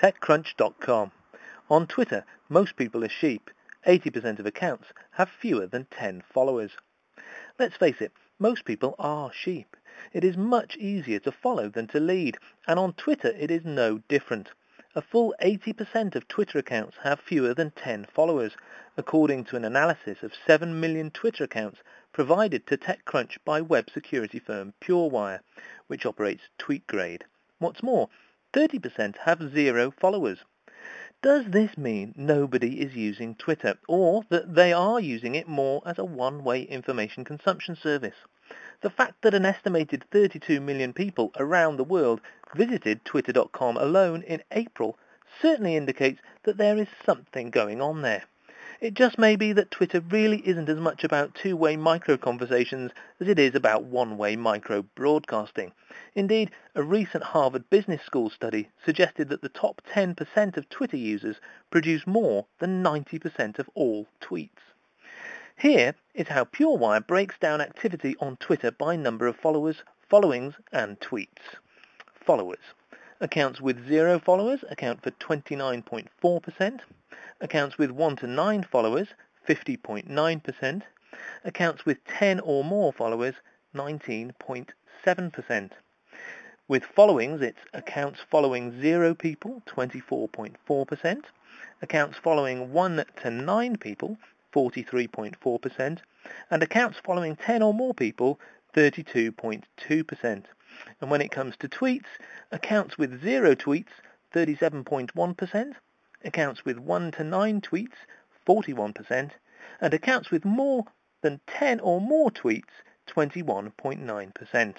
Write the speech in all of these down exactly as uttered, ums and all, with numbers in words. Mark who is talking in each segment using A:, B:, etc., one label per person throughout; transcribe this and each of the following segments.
A: TechCrunch dot com. On Twitter, most people are sheep. eighty percent of accounts have fewer than ten followers. Let's face it, most people are sheep. It is much easier to follow than to lead, and on Twitter it is no different. A full eighty percent of Twitter accounts have fewer than ten followers, according to an analysis of seven million Twitter accounts provided to TechCrunch by web security firm Purewire, which operates TweetGrade. What's more, thirty percent have zero followers. Does this mean nobody is using Twitter, or that they are using it more as a one-way information consumption service? The fact that an estimated thirty-two million people around the world visited Twitter dot com alone in April certainly indicates that there is something going on there. It just may be that Twitter really isn't as much about two-way micro-conversations as it is about one-way micro-broadcasting. Indeed, a recent Harvard Business School study suggested that the top ten percent of Twitter users produce more than ninety percent of all tweets. Here is how Purewire breaks down activity on Twitter by number of followers, followings, and tweets. Followers. Accounts with zero followers account for twenty-nine point four percent. Accounts with one to nine followers, fifty point nine percent. Accounts with ten or more followers, nineteen point seven percent. With followings, it's accounts following zero people, twenty-four point four percent. Accounts following one to nine people, forty-three point four percent. And accounts following ten or more people, thirty-two point two percent. And when it comes to tweets, accounts with zero tweets, thirty-seven point one percent. Accounts with one to nine tweets, forty-one percent, and accounts with more than ten or more tweets, twenty-one point nine percent.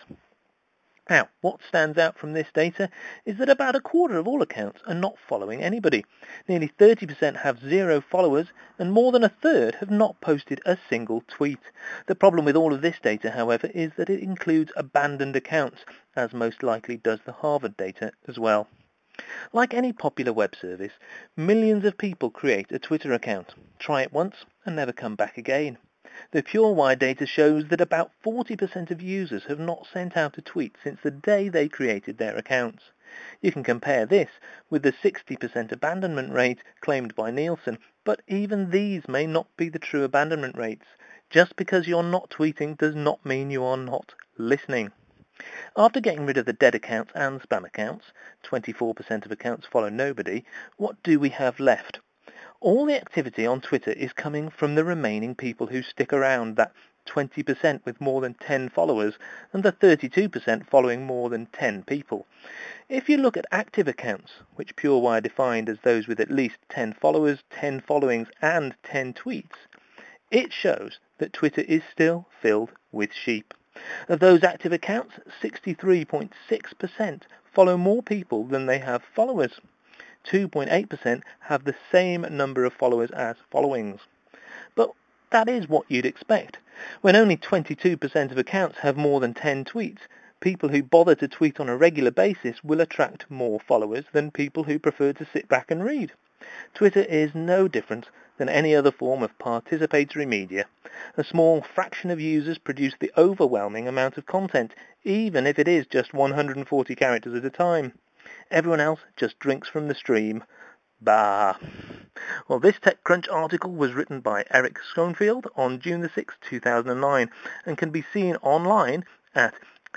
A: Now, what stands out from this data is that about a quarter of all accounts are not following anybody. Nearly thirty percent have zero followers, and more than a third have not posted a single tweet. The problem with all of this data, however, is that it includes abandoned accounts, as most likely does the Harvard data as well. Like any popular web service, millions of people create a Twitter account, try it once, and never come back again. The Purewire data shows that about forty percent of users have not sent out a tweet since the day they created their accounts. You can compare this with the sixty percent abandonment rate claimed by Nielsen, but even these may not be the true abandonment rates. Just because you're not tweeting does not mean you are not listening. After getting rid of the dead accounts and spam accounts, twenty-four percent of accounts follow nobody, what do we have left? All the activity on Twitter is coming from the remaining people who stick around, that twenty percent with more than ten followers, and the thirty-two percent following more than ten people. If you look at active accounts, which Purewire defined as those with at least ten followers, ten followings, and ten tweets, it shows that Twitter is still filled with sheep. Of those active accounts, sixty-three point six percent follow more people than they have followers. two point eight percent have the same number of followers as followings. But that is what you'd expect. When only twenty-two percent of accounts have more than ten tweets, people who bother to tweet on a regular basis will attract more followers than people who prefer to sit back and read. Twitter is no different than any other form of participatory media. A small fraction of users produce the overwhelming amount of content, even if it is just one hundred forty characters at a time. Everyone else just drinks from the stream. Bah! Well, this TechCrunch article was written by Eric Schoenfield on June the sixth, two thousand nine, and can be seen online at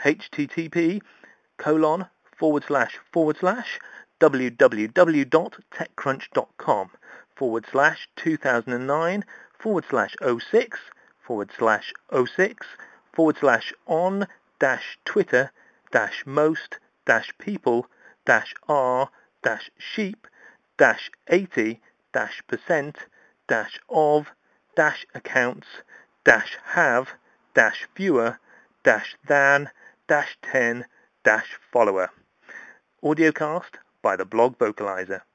A: http colon forward slash forward slash www.techcrunch.com forward slash 2009 forward slash 06 forward slash 06 forward slash on dash Twitter dash most dash people dash r dash sheep dash 80 dash percent dash of dash accounts dash have dash fewer dash than dash ten dash follower. Audiocast by the Blog Vocalizer.